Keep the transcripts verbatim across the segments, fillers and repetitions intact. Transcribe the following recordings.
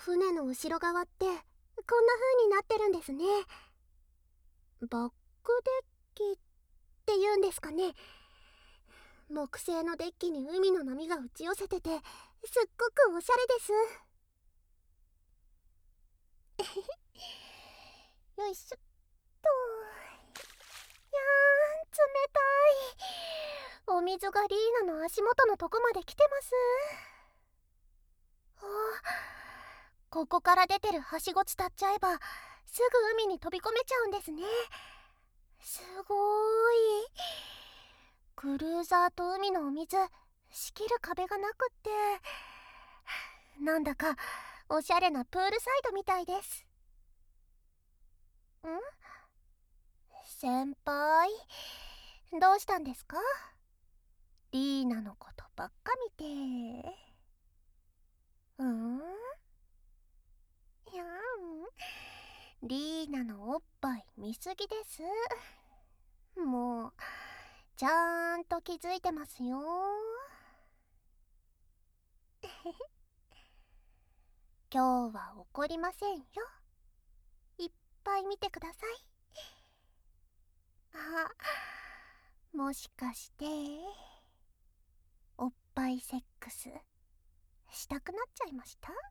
船の後ろ側ってこんな風になってるんですね。バックデッキっていうんですかね。木製のデッキに海の波が打ち寄せてて、すっごくおしゃれです。よいしょっと。いやー、冷たい。お水がリーナの足元のとこまで来てます。あ、ここから出てるはしご伝っちゃえばすぐ海に飛び込めちゃうんですね。すごーい。クルーザーと海のお水仕切る壁がなくって、なんだかおしゃれなプールサイドみたいです。ん？先輩、どうしたんですか？リーナのことばっか見て。うん？いやん、リーナのおっぱい見すぎです。もうちゃんと気づいてますよ。今日は怒りませんよ。いっぱい見てください。あ、もしかしておっぱいセックスしたくなっちゃいました？はい、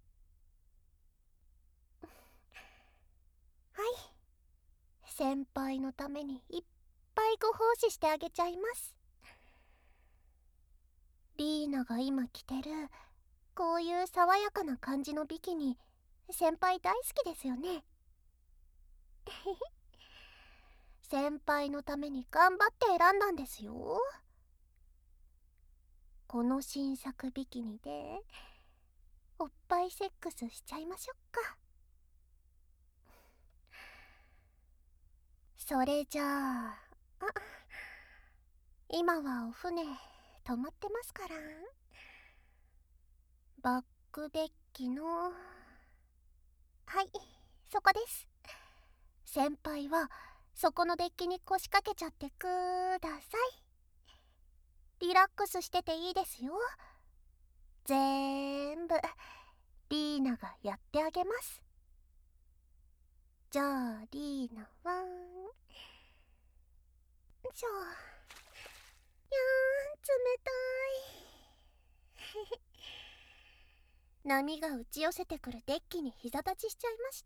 先輩のためにいっぱいご奉仕してあげちゃいます。リーナが今着てるこういう爽やかな感じのビキニ、先輩大好きですよね。先輩のために頑張って選んだんですよ。この新作ビキニでおっぱいセックスしちゃいましょうか。それじゃあ、あ、今はお船止まってますから。バックデッキの、はい、そこです。先輩はそこのデッキに腰掛けちゃってください。リラックスしてていいですよ。ぜーんぶリーナがやってあげます。じゃあリーナはんしょ。いやー、冷たい。波が打ち寄せてくるデッキに膝立ちしちゃいました。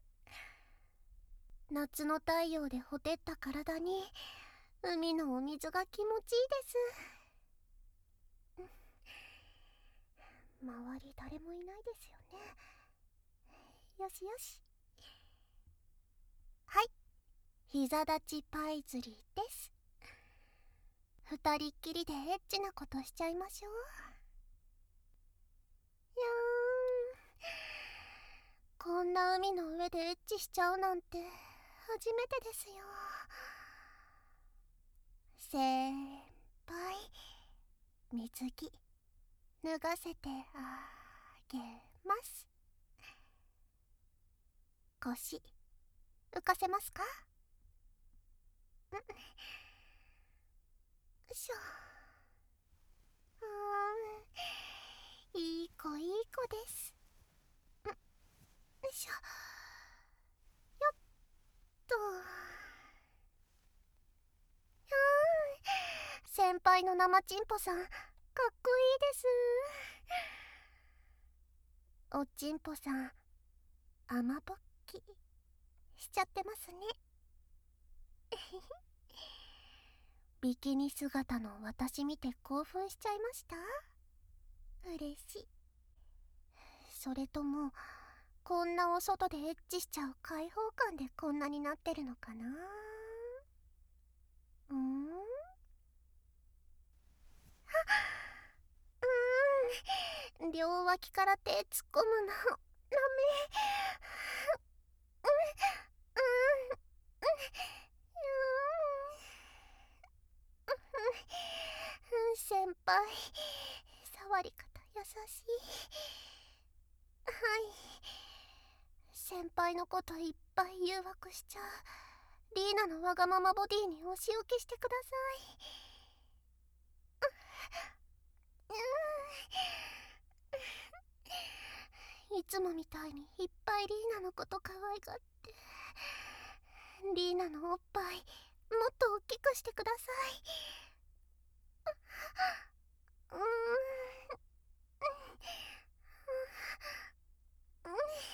夏の太陽でほてった体に海のお水が気持ちいいです。周り誰もいないですよね。よしよし。はい、膝立ちパイズリーです。二人っきりでエッチなことしちゃいましょう。いやー、こんな海の上でエッチしちゃうなんて初めてですよ。先輩、水着脱がせてあげます。腰浮かせますか？んよいしょ。うーん、いい子いい子です。んよいしょ。よっと。先輩の生チンポさんかっこいいです。おちんぽさん甘ぼっきしちゃってますね。ビキニ姿の私見て興奮しちゃいました？嬉しい。それともこんなお外でエッチしちゃう開放感でこんなになってるのかな。うーん、うーん、両脇から手突っ込むのダメ。うんうんうん、先輩、触り方優しい。はい、先輩のこといっぱい誘惑しちゃうリーナのわがままボディにお仕置きしてください。いつもみたいにいっぱいリーナのこと可愛がって、リーナのおっぱいもっと大きくしてください。うーん、うん、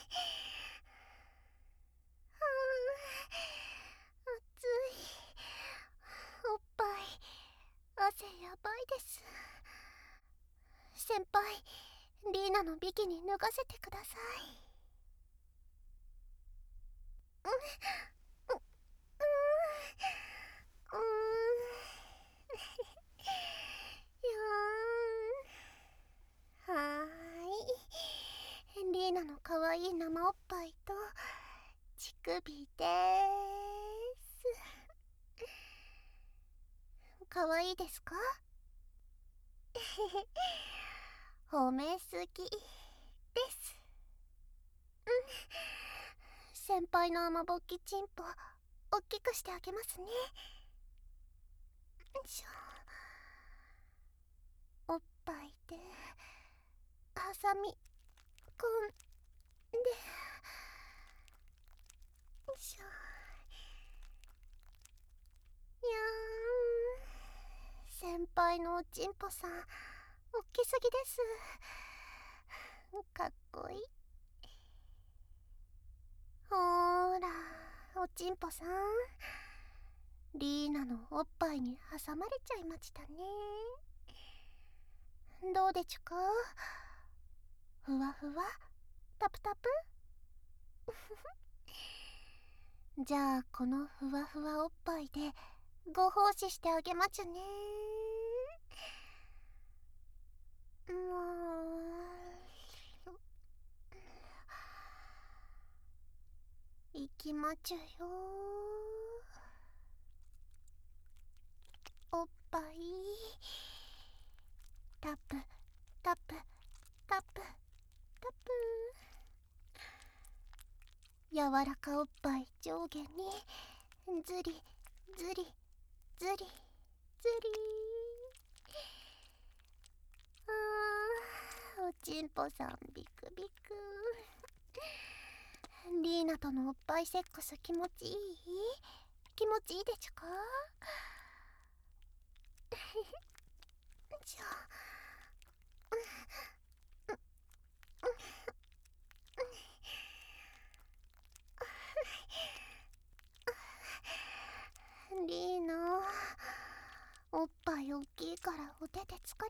熱い。おっぱい汗やばいです。先輩、リーナのビキニ脱がせてください。うん、うん、うん、うーん。はーい。リーナのかわいい生おっぱいと乳首でーす。かわいいですか？褒めすぎです。うん。先輩の雨ぼっきチンポおっきくしてあげますね。よいしょ。おっぱいでハサミ込んで、よいしょ。いやーん、先輩のおちんぽさんおっきすぎです。かっこいい。ほーら、おちんぽさん、リーナのおっぱいに挟まれちゃいましたね。どうでちゅか？ふわふわ、タプタプ。じゃあこのふわふわおっぱいでご奉仕してあげまちゅね。もういきまちゅよ。おっぱいタップタップタップタップ。柔らかおっぱい上下にずりずりずりずり。あー、おちんぽさんビクビク。リーナとのおっぱいセックス気持ちいい？気持ちいいでちゅか？じゃあ、リーナ、おっぱいおっきいからお手で疲れちゃ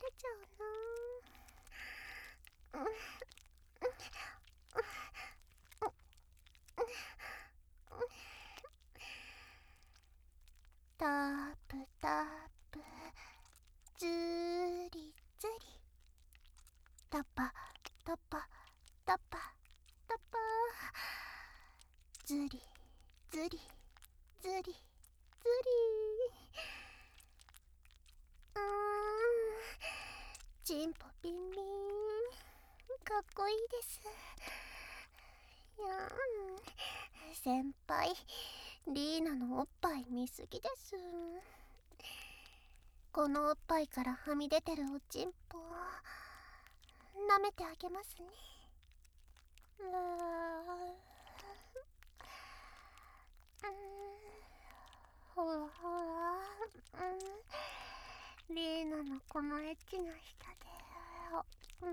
うな。うん、タップタップ、ずーりずり、タッパタッパタッパタッパ、ずりずりずりずり。うーん、チンポピンピン、かっこいいです。いやーん、先輩、リーナのおっぱい見すぎです。このおっぱいからはみ出てるおちんぽ舐めてあげますね。うーん、ほらほら、うん、リーナのこのエッチな舌で、うん、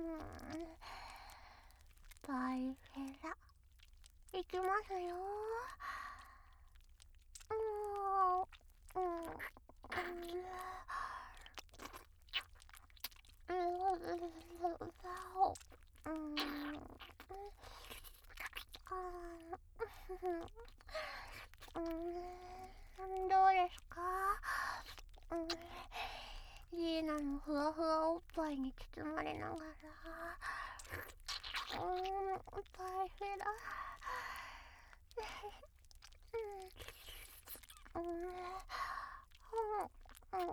バイフェラいきますよ。うん、うん、うん、どうですか？うん、リーナのふわふわおっぱいに包まれながら、うん、バイフェラ、うん、うん、うん、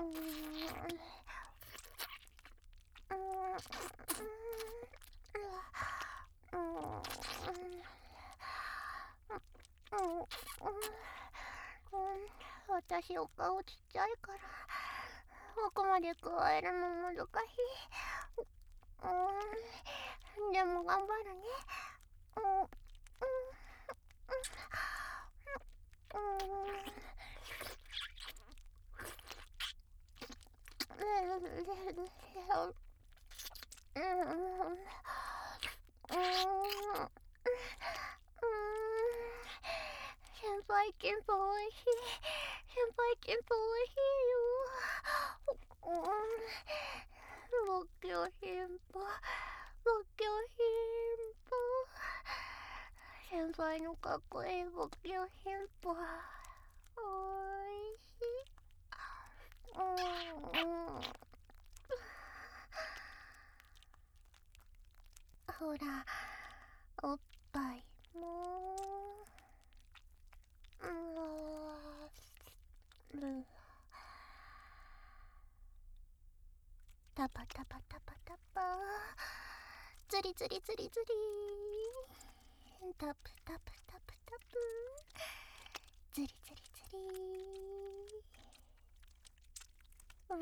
私お顔ちっちゃいから奥まで加えるの難しい。うん、 でも頑張るね。うんうん先輩キンパおいしい。先輩キンパおいしいよ。僕よ先輩、僕よ先輩、先輩のかっこいい僕よ先輩おいしい。うんほらおっぱいもううんタパタパタパタパズリズリズリズリタプタプタプタプズリズリズリう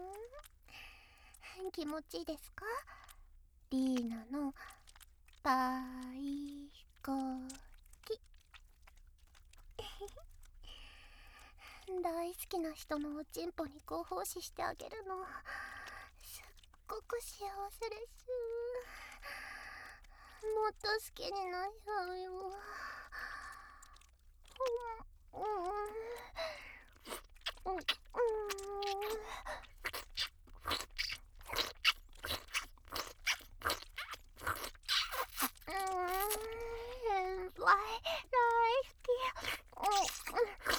ーん気持ちいいですか？リーナの大好き大好きな人のおちんぽにご奉仕してあげるのすっごく幸せです。もっと好きになっちゃうよ。うんうんうん先輩大好き。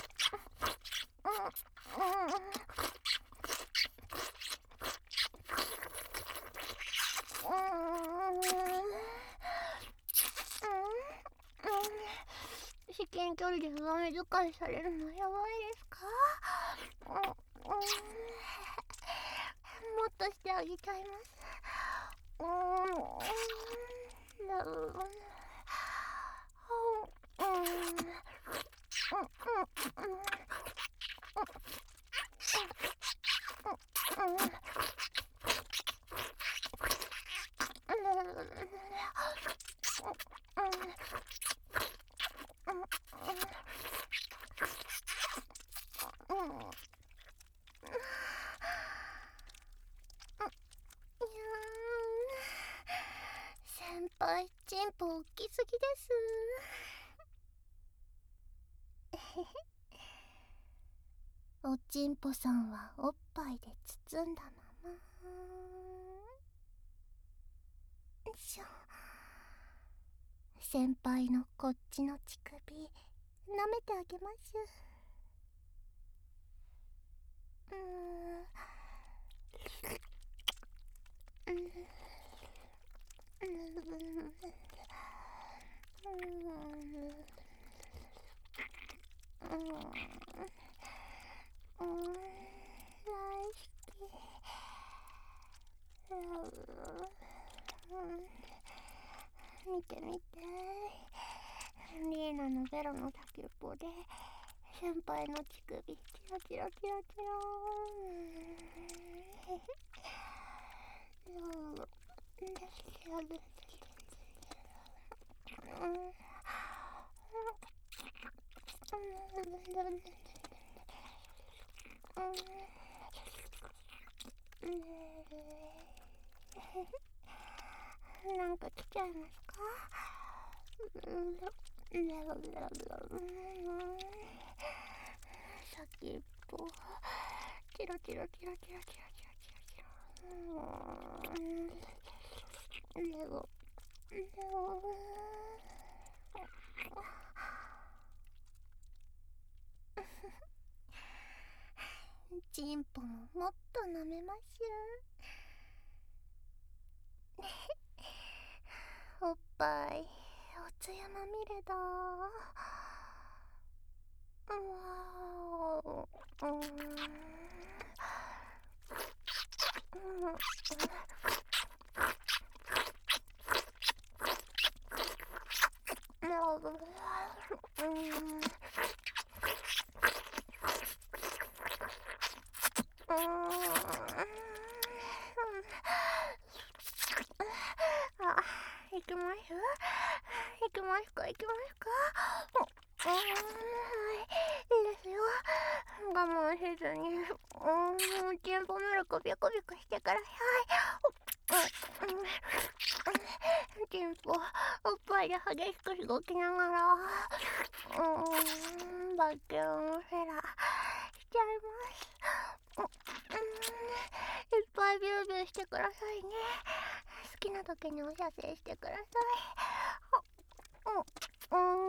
至近距離で上目遣いされるのやばいですか？もっとしてあげちゃいます。先輩チンポ大きすぎです。おちんぽさんはおっぱいで包んだまましょ。先輩のこっちの乳首舐めてあげます。うーんうん見て見てリーナのベロの先っぽで先輩の乳首キラキラキラキラなんか来ちゃいますか？先っぽキラキラキラキラキラキラキラキラレゴレゴチンポももっと舐めましょう。おっぱいおつやまみれだ。うわーうんきます行きますか行きますか。うん、はい、いいですよ。我慢せずに、うん、チンポミルクビクビクしてください。うん、うん、チンポおっぱいで激しく動きながら、うん、バキューンフェラしちゃいます。うん、うん、いっぱいビュービューしてくださいね。好きな時にお射精してください。うん、うん、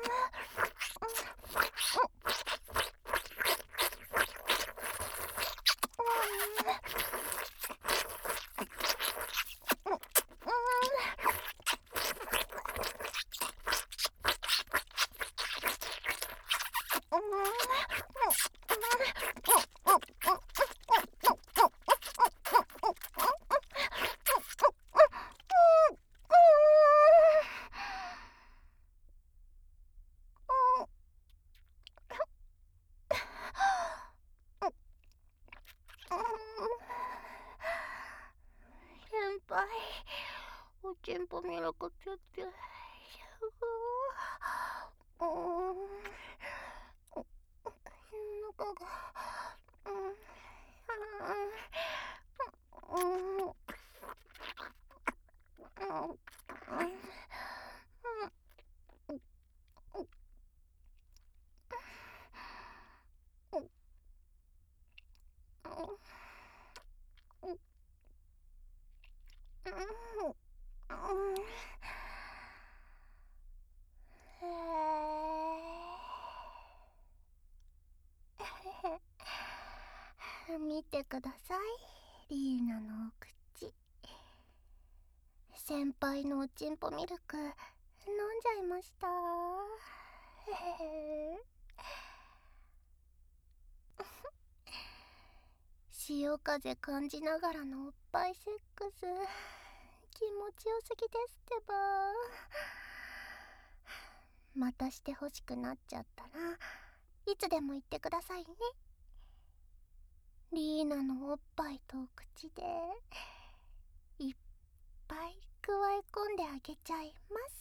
先輩、おちんぽミルクピュッピュ。うん、中が、うん、うん、うん、見てください、リーナのお口。先輩のおちんぽミルク飲んじゃいました。潮風感じながらのおっぱいセックス、気持ちよすぎですってば。またして欲しくなっちゃったらいつでも言ってくださいね。リーナのおっぱいとお口でいっぱい加え込んであげちゃいます。